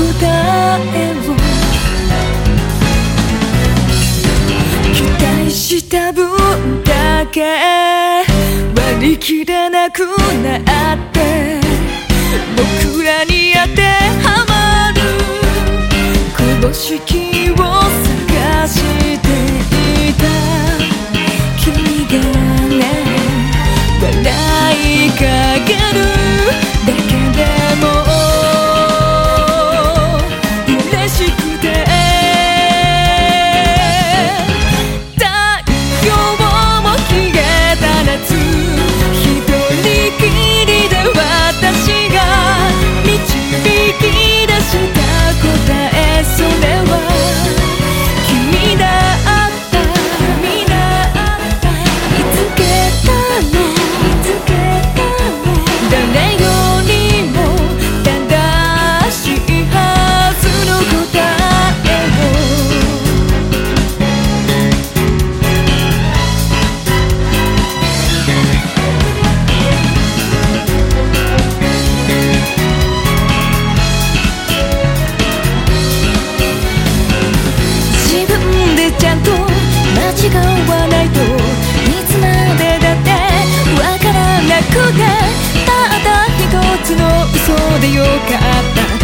えを期待した分だけ割り切れなくなって僕らに当てはまる公式を探していた君がね笑いかけるだけでも嬉しくて太陽も消えた夏一人きりで私が導き出した答えそれは君だった君だった見つけたの見つけたの誰よりも正しいはずの答え自分でちゃんと間違わないといつまでだってわからなくてたった一つの嘘でよかった